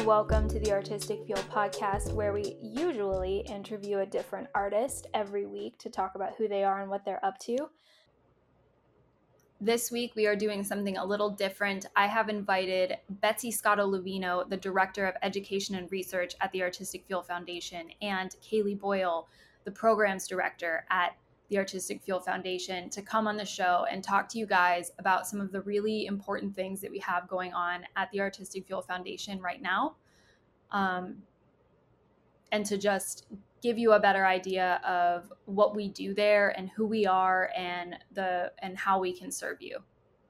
welcome to the Artistic Fuel podcast, where we usually interview a different artist every week to talk about who they are and what they're up to. This week, we are doing something a little different. I have invited Betsy Scotto-Lovino, the Director of Education and Research at the Artistic Fuel Foundation, and Kaylee Boyle, the Programs Director at the Artistic Fuel Foundation, to come on the show and talk to you guys about some of the really important things that we have going on at the Artistic Fuel Foundation right now, and to just give you a better idea of what we do there and who we are and how we can serve you.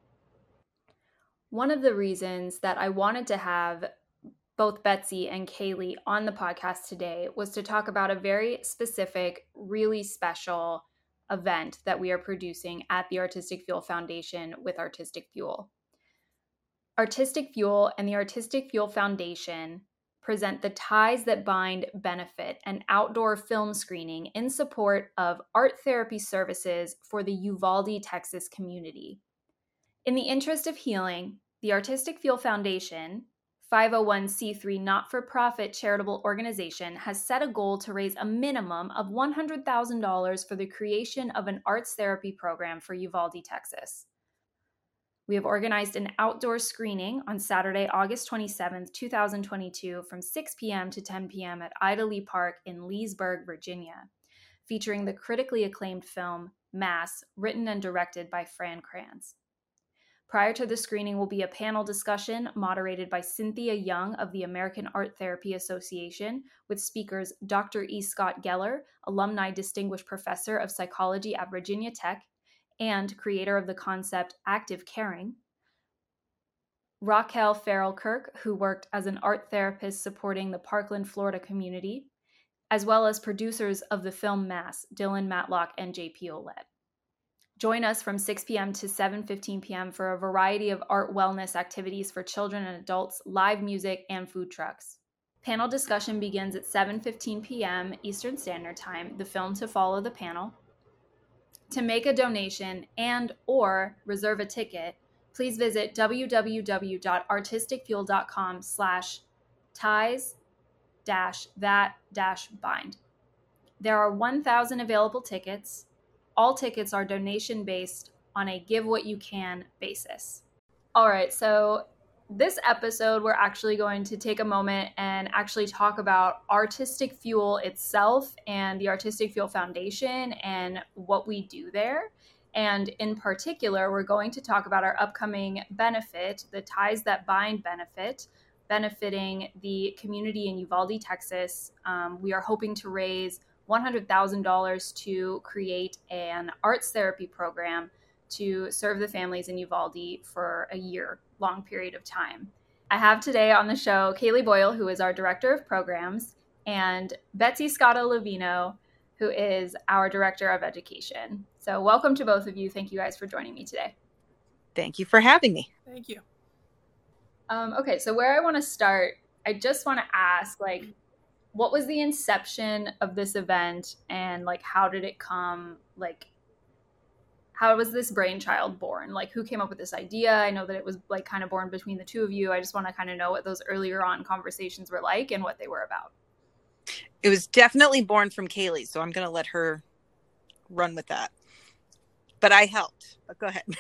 One of the reasons that I wanted to have both Betsy and Kaylee on the podcast today was to talk about a very specific, really special event that we are producing at the Artistic Fuel Foundation with Artistic Fuel. Artistic Fuel and the Artistic Fuel Foundation present the Ties That Bind benefit, an outdoor film screening in support of art therapy services for the Uvalde, Texas community. In the interest of healing, the Artistic Fuel Foundation, 501c3 not-for-profit charitable organization, has set a goal to raise a minimum of $100,000 for the creation of an arts therapy program for Uvalde, Texas. We have organized an outdoor screening on Saturday, August 27th, 2022 from 6 p.m. to 10 p.m. at Ida Lee Park in Leesburg, Virginia, featuring the critically acclaimed film Mass, written and directed by Fran Kranz. Prior to the screening will be a panel discussion moderated by Cynthia Young of the American Art Therapy Association, with speakers Dr. E. Scott Geller, Alumni Distinguished Professor of Psychology at Virginia Tech, and creator of the concept Active Caring, Raquel Farrell-Kirk, who worked as an art therapist supporting the Parkland, Florida community, as well as producers of the film Mass, Dylan Matlock and J.P. Olette. Join us from 6 p.m. to 7:15 p.m. for a variety of art wellness activities for children and adults, live music, and food trucks. Panel discussion begins at 7:15 p.m. Eastern Standard Time, the film to follow the panel. To make a donation and/or reserve a ticket, please visit www.artisticfuel.com/ties-that-bind. There are 1,000 available tickets. All tickets are donation-based on a give-what-you-can basis. All right, so this episode, we're actually going to take a moment and actually talk about Artistic Fuel itself and the Artistic Fuel Foundation and what we do there. And in particular, we're going to talk about our upcoming benefit, the Ties That Bind benefit, benefiting the community in Uvalde, Texas. We are hoping to raise $100,000 to create an arts therapy program to serve the families in Uvalde for a year-long period of time. I have today on the show Kaylee Boyle, who is our Director of Programs, and Betsy Scotto-Lovino, who is our Director of Education. So welcome to both of you. Thank you guys for joining me today. Thank you for having me. Thank you. Okay, so where I want to start, I just want to ask, what was the inception of this event, and how did it come? How was this brainchild born? Who came up with this idea? I know that it was kind of born between the two of you. I just want to kind of know what those earlier on conversations were like and what they were about. It was definitely born from Kaylee, so I'm going to let her run with that. But I helped. But go ahead.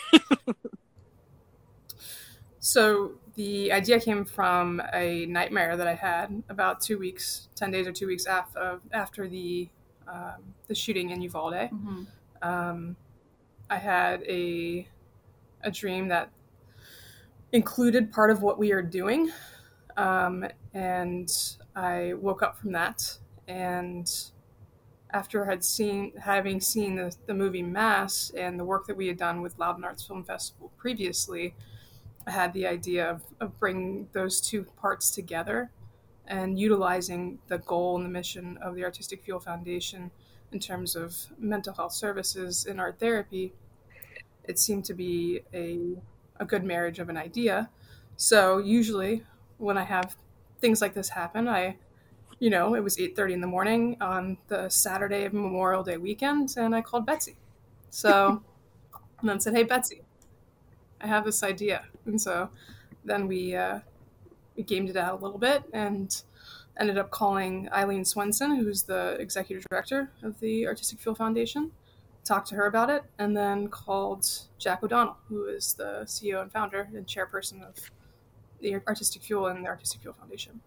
So the idea came from a nightmare that I had about 10 days or 2 weeks after the shooting in Uvalde. Mm-hmm. I had a dream that included part of what we are doing. And I woke up from that. And after having seen the movie Mass and the work that we had done with Loudon Arts Film Festival previously, I had the idea of bringing those two parts together and utilizing the goal and the mission of the Artistic Fuel Foundation in terms of mental health services and art therapy. It seemed to be a good marriage of an idea. So usually when I have things like this happen, it was 8:30 in the morning on the Saturday of Memorial Day weekend, and I called Betsy. So, and then said, "Hey, Betsy, I have this idea." And so then we we gamed it out a little bit and ended up calling Eileen Swenson, who's the executive director of the Artistic Fuel Foundation, talked to her about it, and then called Jack O'Donnell, who is the CEO and founder and chairperson of the Artistic Fuel and the Artistic Fuel Foundation.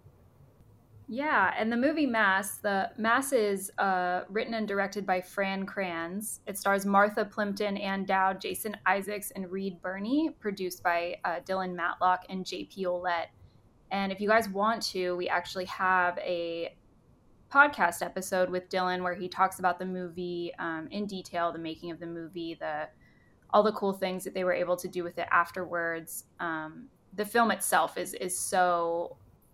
Yeah, and the movie the Mass is written and directed by Fran Kranz. It stars Martha Plimpton, Ann Dowd, Jason Isaacs, and Reed Birney, produced by Dylan Matlock and JP Olette. And if you guys want to, we actually have a podcast episode with Dylan where he talks about the movie in detail, the making of the movie, all the cool things that they were able to do with it afterwards. The film itself is so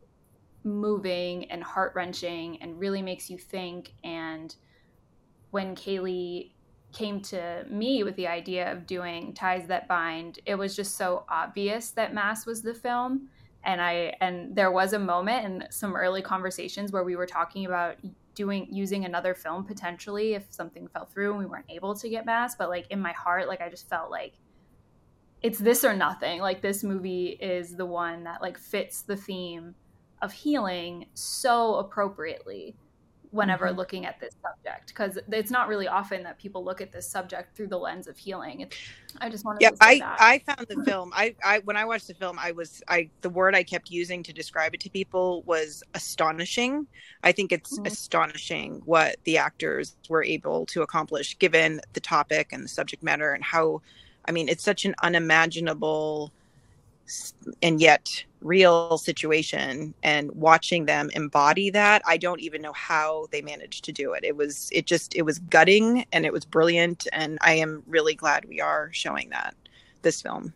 moving and heart-wrenching and really makes you think. And when Kaylee came to me with the idea of doing Ties That Bind, it was just so obvious that Mass was the film. And there was a moment in some early conversations where we were talking about using another film potentially if something fell through and we weren't able to get Mass. But like in my heart, like I just felt like it's this or nothing. Like this movie is the one that like fits the theme of healing so appropriately whenever looking at this subject, because it's not really often that people look at this subject through the lens of healing. I just wanted to say that. I found the film, I when I watched the film, the word I kept using to describe it to people was astonishing. I think it's astonishing what the actors were able to accomplish given the topic and the subject matter, and how, I mean, it's such an unimaginable and yet real situation, and watching them embody that, I don't even know how they managed to do it. It was gutting and it was brilliant, and I am really glad we are showing this film.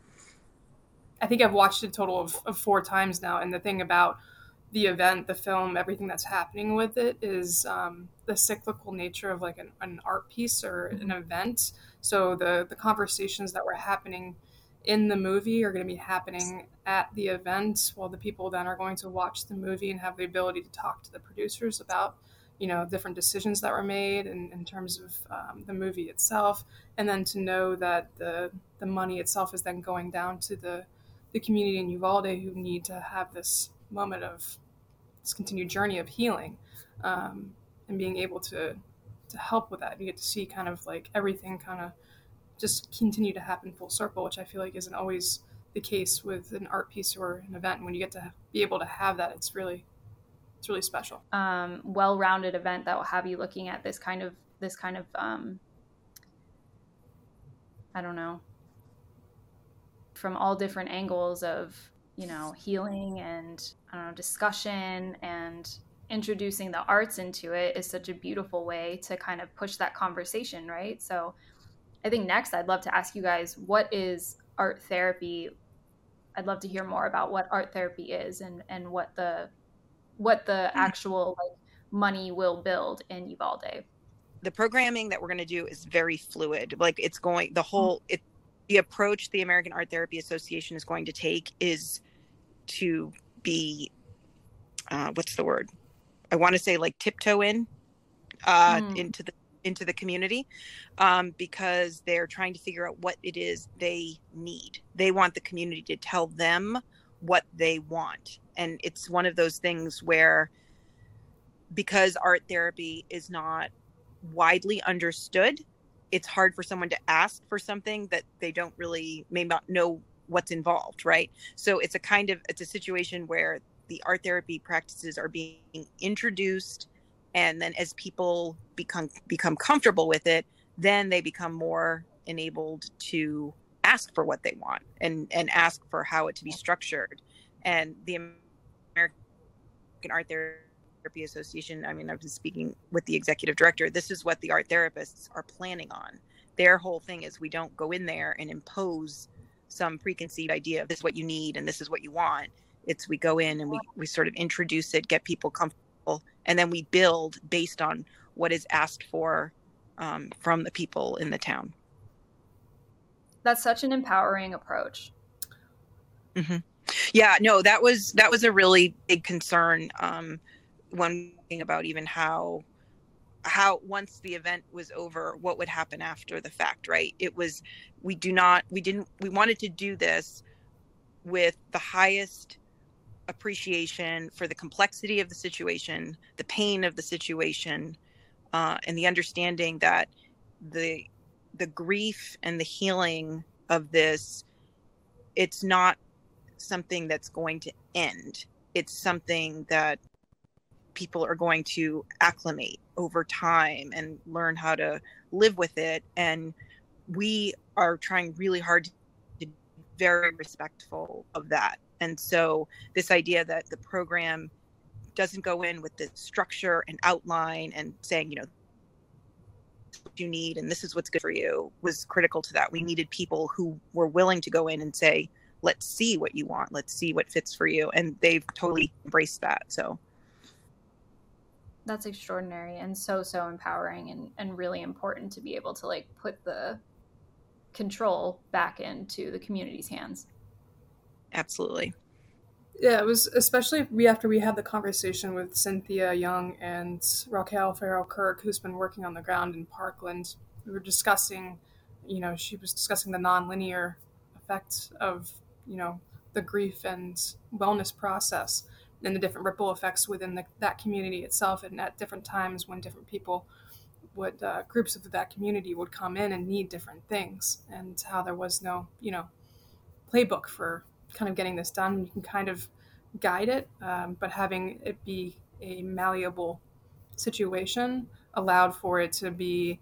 I think I've watched it a total of 4 times now, and the thing about the event, the film, everything that's happening with it is the cyclical nature of like an art piece or an event. So the conversations that were happening in the movie are going to be happening at the event, while the people then are going to watch the movie and have the ability to talk to the producers about, different decisions that were made in terms of the movie itself. And then to know that the money itself is then going down to the community in Uvalde who need to have this moment of this continued journey of healing, and being able to help with that. You get to see kind of like everything kind of just continue to happen full circle, which I feel like isn't always the case with an art piece or an event. When you get to be able to have that, it's really special. Well-rounded event that will have you looking at this kind of I don't know, from all different angles of, healing and discussion, and introducing the arts into it is such a beautiful way to kind of push that conversation, right? So I think next I'd love to ask you guys, what is art therapy? I'd love to hear more about what art therapy is and what the actual money will build in Uvalde. The programming that we're going to do is very fluid. Like the approach the American Art Therapy Association is going to take is to be, what's the word? I want to say like tiptoe into the community, because they're trying to figure out what it is they need. They want the community to tell them what they want. And it's one of those things where, because art therapy is not widely understood, it's hard for someone to ask for something that they may not know what's involved, right? So it's a situation where the art therapy practices are being introduced, and then as people become comfortable with it, then they become more enabled to ask for what they want and ask for how it to be structured. And the American Art Therapy Association, I mean, I've been speaking with the executive director. This is what the art therapists are planning on. Their whole thing is, we don't go in there and impose some preconceived idea of this is what you need and this is what you want. We go in and we sort of introduce it, get people comfortable, and then we build based on what is asked for from the people in the town. That's such an empowering approach. Mm-hmm. Yeah, no, that was a really big concern when thinking about even how once the event was over, what would happen after the fact, right? We wanted to do this with the highest appreciation for the complexity of the situation, the pain of the situation, and the understanding that the grief and the healing of this, it's not something that's going to end. It's something that people are going to acclimate over time and learn how to live with it. And we are trying really hard to be very respectful of that. And so this idea that the program doesn't go in with the structure and outline and saying, what you need and this is what's good for you, was critical to that. We needed people who were willing to go in and say, let's see what you want. Let's see what fits for you. And they've totally embraced that. So that's extraordinary and so empowering and really important to be able to like put the control back into the community's hands. Absolutely. Yeah, it was especially after we had the conversation with Cynthia Young and Raquel Farrell-Kirk, who's been working on the ground in Parkland. We were discussing, she was discussing the nonlinear effects of, the grief and wellness process and the different ripple effects within that community itself, and at different times when different people would, groups of that community would come in and need different things, and how there was no, playbook for kind of getting this done. You can kind of guide it, but having it be a malleable situation allowed for it to be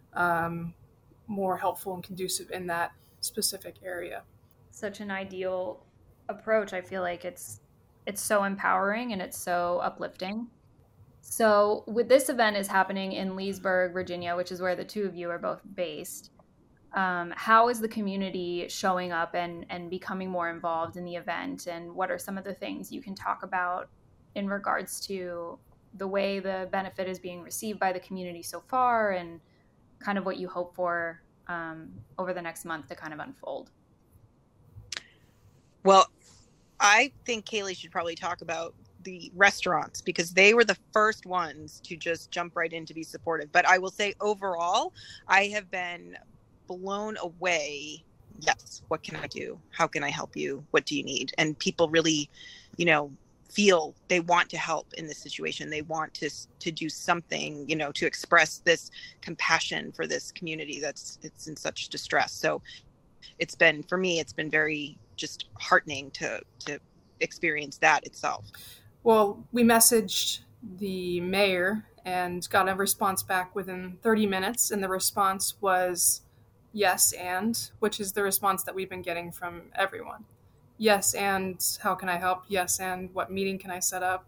more helpful and conducive in that specific area. Such an ideal approach. I feel like it's so empowering and it's so uplifting. So with this event is happening in Leesburg, Virginia, which is where the two of you are both based. How is the community showing up and becoming more involved in the event? And what are some of the things you can talk about in regards to the way the benefit is being received by the community so far, and kind of what you hope for over the next month to kind of unfold? Well, I think Kaylee should probably talk about the restaurants, because they were the first ones to just jump right in to be supportive. But I will say overall, I have been blown away. Yes, what can I do? How can I help you? What do you need? And people really, feel they want to help in this situation. They want to do something, to express this compassion for this community it's in such distress. So it's been very just heartening to experience that itself. Well, we messaged the mayor and got a response back within 30 minutes, and the response was yes, and, which is the response that we've been getting from everyone. Yes, and how can I help? Yes, and what meeting can I set up?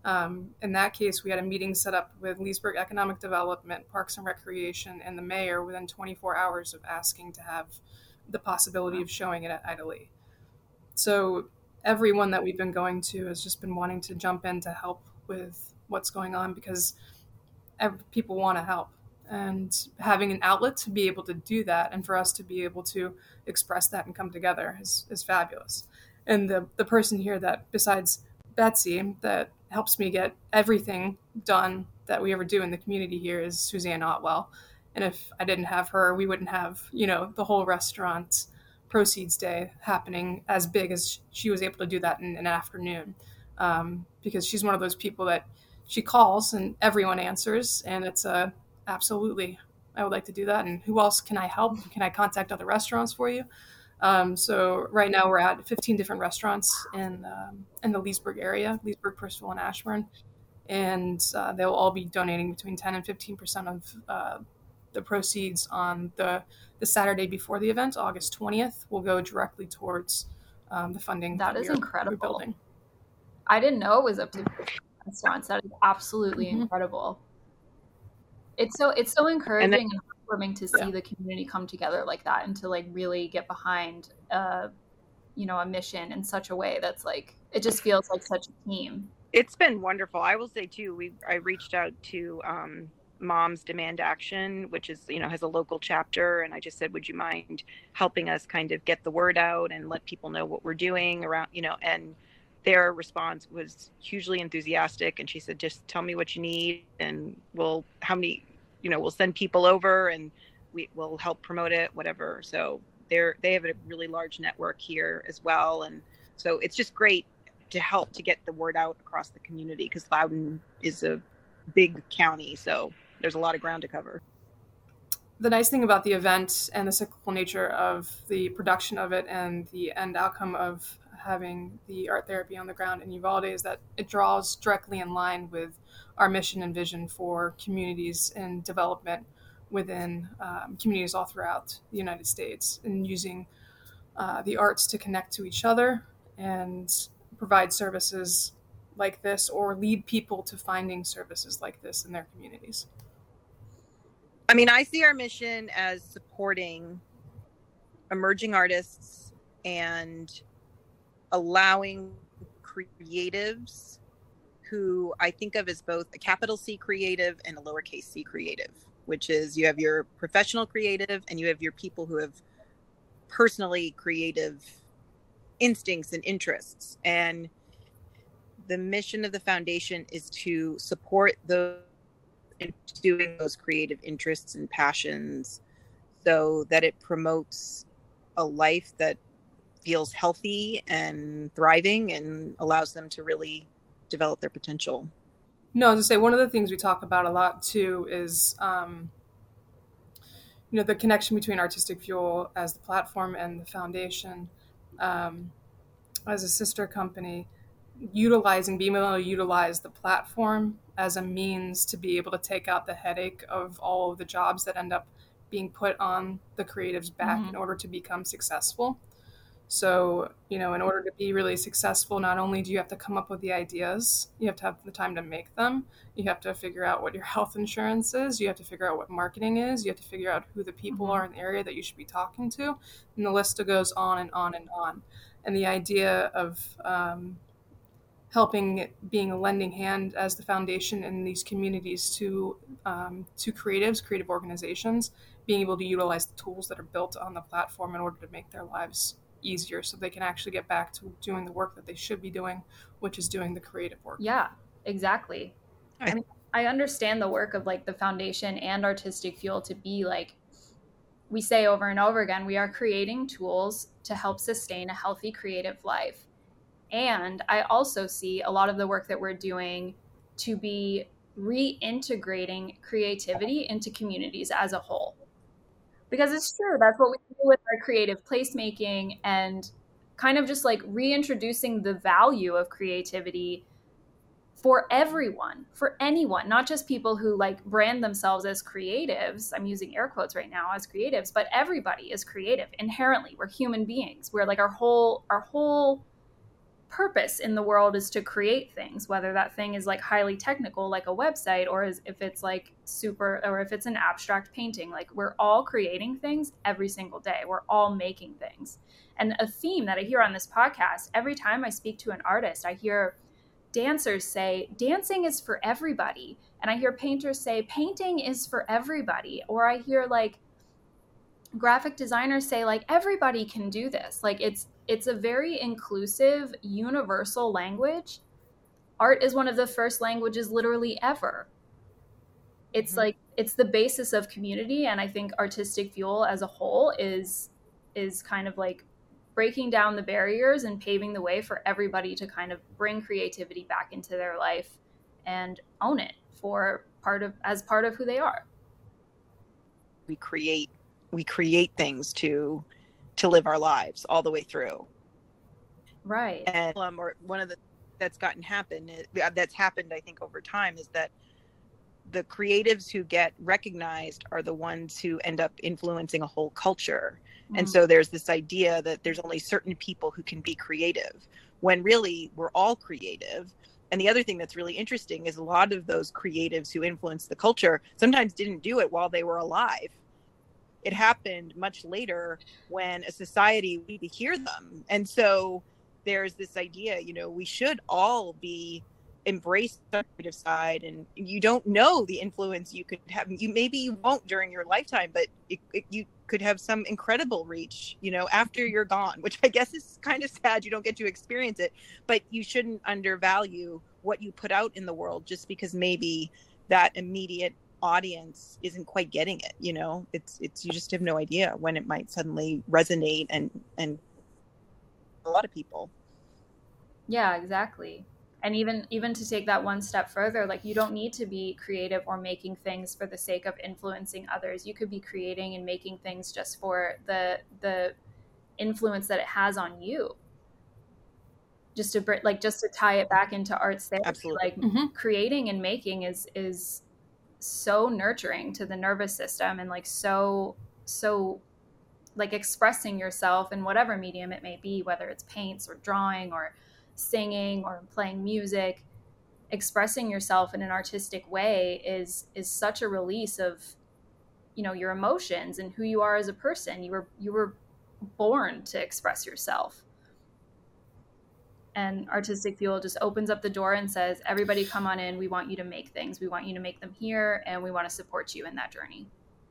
In that case, we had a meeting set up with Leesburg Economic Development, Parks and Recreation, and the mayor within 24 hours of asking to have the possibility of showing it at Ida Lee. So everyone that we've been going to has just been wanting to jump in to help with what's going on, because people want to help, and having an outlet to be able to do that and for us to be able to express that and come together is fabulous. And the person here that, besides Betsy, that helps me get everything done that we ever do in the community here, is Suzanne Otwell. And if I didn't have her, we wouldn't have, the whole restaurant proceeds day happening as big as she was able to do that in an afternoon, because she's one of those people that she calls and everyone answers, and it's absolutely, I would like to do that. And who else can I help? Can I contact other restaurants for you? So right now we're at 15 different restaurants in the Leesburg area, Leesburg, Purcellville, and Ashburn, and they'll all be donating between 10 and 15% of the proceeds on the Saturday before the event, August 20th, will go directly towards the funding. That is incredible. Building. I didn't know it was up to restaurants. That is absolutely incredible. It's so encouraging and heartwarming to see the community come together like that, and to like really get behind a mission in such a way that's like, it just feels like such a team. It's been wonderful. I will say too, I reached out to Moms Demand Action, which is, has a local chapter. And I just said, would you mind helping us kind of get the word out and let people know what we're doing around, and their response was hugely enthusiastic. And she said, just tell me what you need and we'll send people over and we will help promote it, whatever. So they have a really large network here as well. And so it's just great to help to get the word out across the community, because Loudoun is a big county, so there's a lot of ground to cover. The nice thing about the event and the cyclical nature of the production of it and the end outcome of having the art therapy on the ground in Uvalde is that it draws directly in line with our mission and vision for communities and development within communities all throughout the United States, and using the arts to connect to each other and provide services like this, or lead people to finding services like this in their communities. I mean, I see our mission as supporting emerging artists and allowing creatives, who I think of as both a capital C creative and a lowercase c creative, which is you have your professional creative and you have your people who have personally creative instincts and interests. And the mission of the foundation is to support those in doing those creative interests and passions, so that it promotes a life that feels healthy and thriving and allows them to really develop their potential. No, as I say, one of the things we talk about a lot too is, the connection between Artistic Fuel as the platform and the foundation as a sister company, being able to utilize the platform as a means to be able to take out the headache of all of the jobs that end up being put on the creatives back in order to become successful. So, in order to be really successful, not only do you have to come up with the ideas, you have to have the time to make them. You have to figure out what your health insurance is. You have to figure out what marketing is. You have to figure out who the people are in the area that you should be talking to. And the list goes on and on and on. And the idea of helping, being a lending hand as the foundation in these communities to creative organizations, being able to utilize the tools that are built on the platform in order to make their lives easier, so they can actually get back to doing the work that they should be doing, which is doing the creative work. Yeah, exactly. I mean, I understand the work of like the foundation and Artistic Fuel to be like, we say over and over again, we are creating tools to help sustain a healthy creative life. And I also see a lot of the work that we're doing to be reintegrating creativity into communities as a whole. Because it's true, that's what we do with our creative placemaking, and kind of just like reintroducing the value of creativity for everyone, for anyone, not just people who like brand themselves as creatives. I'm using air quotes right now, as creatives, but everybody is creative inherently. We're human beings. We're like our whole purpose in the world is to create things, whether that thing is like highly technical, like a website, or if it's like or if it's an abstract painting. Like, we're all creating things every single day. We're all making things. And a theme that I hear on this podcast, every time I speak to an artist, I hear dancers say, dancing is for everybody. And I hear painters say, painting is for everybody. Or I hear like graphic designers say, like, everybody can do this. Like, it's a very inclusive, universal language. Art is one of the first languages literally ever. It's like, it's the basis of community. And I think Artistic Fuel as a whole is kind of like breaking down the barriers and paving the way for everybody to kind of bring creativity back into their life and own it as part of who they are. We create things to live our lives all the way through. Right. And or one of the that's happened, I think, over time, is that the creatives who get recognized are the ones who end up influencing a whole culture. And so there's this idea that there's only certain people who can be creative, when really we're all creative. And the other thing that's really interesting is a lot of those creatives who influence the culture sometimes didn't do it while they were alive. It happened much later when a society needed to hear them. And so there's this idea, we should all embrace the creative side, and you don't know the influence you could have. Maybe you won't during your lifetime, but you could have some incredible reach, after you're gone, which I guess is kind of sad. You don't get to experience it, but you shouldn't undervalue what you put out in the world just because maybe that immediate audience isn't quite getting it. It's you just have no idea when it might suddenly resonate and a lot of people. Yeah, exactly. And even to take that one step further, like you don't need to be creative or making things for the sake of influencing others. You could be creating and making things just for the influence that it has on you. Just to tie it back into arts therapy, Absolutely. like creating and making is so nurturing to the nervous system, and like so like expressing yourself in whatever medium it may be, whether it's paints or drawing or singing or playing music. Expressing yourself in an artistic way is such a release of, you know, your emotions and who you are as a person. You were born to express yourself. And Artistic Fuel just opens up the door and says, everybody come on in. We want you to make things. We want you to make them here, and we want to support you in that journey.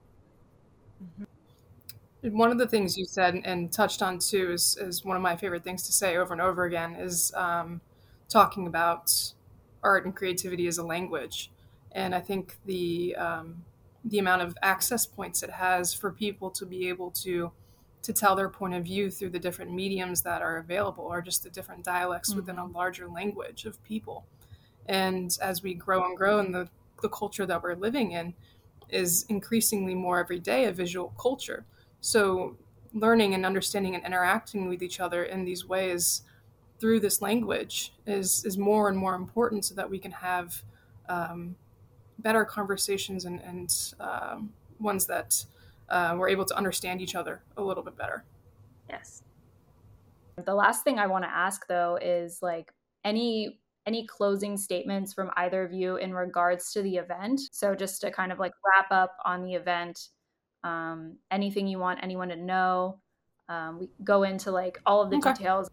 One of the things you said and touched on too is one of my favorite things to say over and over again is talking about art and creativity as a language. And I think the amount of access points it has for people to be able to tell their point of view through the different mediums that are available, or just the different dialects within a larger language of people. And as we grow and grow, and the culture that we're living in is increasingly more every day a visual culture. So learning and understanding and interacting with each other in these ways through this language is more and more important, so that we can have better conversations and ones that we're able to understand each other a little bit better. Yes. The last thing I want to ask, though, is like any closing statements from either of you in regards to the event. So just to kind of like wrap up on the event, anything you want anyone to know. We go into like all of the details.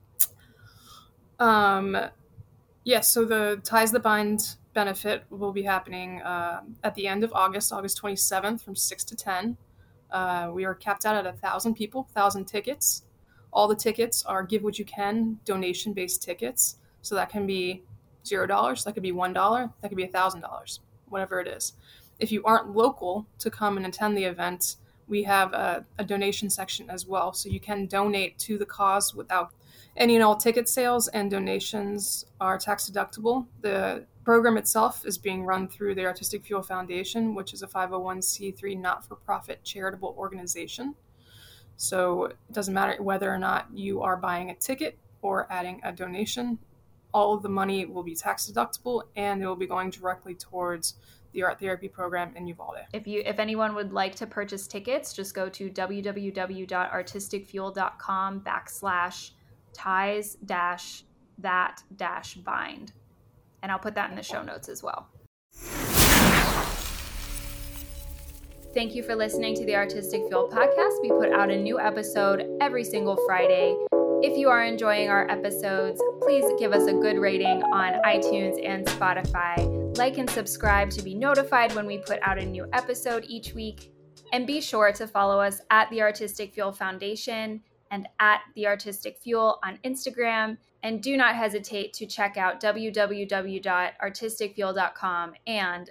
Yes, so the Ties That Bind benefit will be happening at the end of August 27th from 6 to 10. We are capped out at 1,000 people, 1,000 tickets. All the tickets are Give What You Can donation-based tickets. So that can be $0, that could be $1, that could be $1,000, whatever it is. If you aren't local to come and attend the event, we have a donation section as well. So you can donate to the cause without any and all ticket sales and donations are tax deductible. The program itself is being run through the Artistic Fuel Foundation, which is a 501c3 not-for-profit charitable organization. So it doesn't matter whether or not you are buying a ticket or adding a donation. All of the money will be tax deductible, and it will be going directly towards the art therapy program in Uvalde. If anyone would like to purchase tickets, just go to www.artisticfuel.com/ties-that-bind. And I'll put that in the show notes as well. Thank you for listening to the Artistic Fuel podcast. We put out a new episode every single Friday. If you are enjoying our episodes, please give us a good rating on iTunes and Spotify. Like and subscribe to be notified when we put out a new episode each week. And be sure to follow us at the Artistic Fuel Foundation and at the Artistic Fuel on Instagram. And do not hesitate to check out www.artisticfuel.com and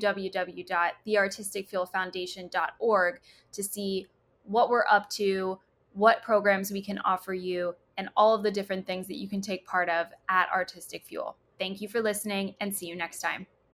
www.theartisticfuelfoundation.org to see what we're up to, what programs we can offer you, and all of the different things that you can take part of at Artistic Fuel. Thank you for listening, and see you next time.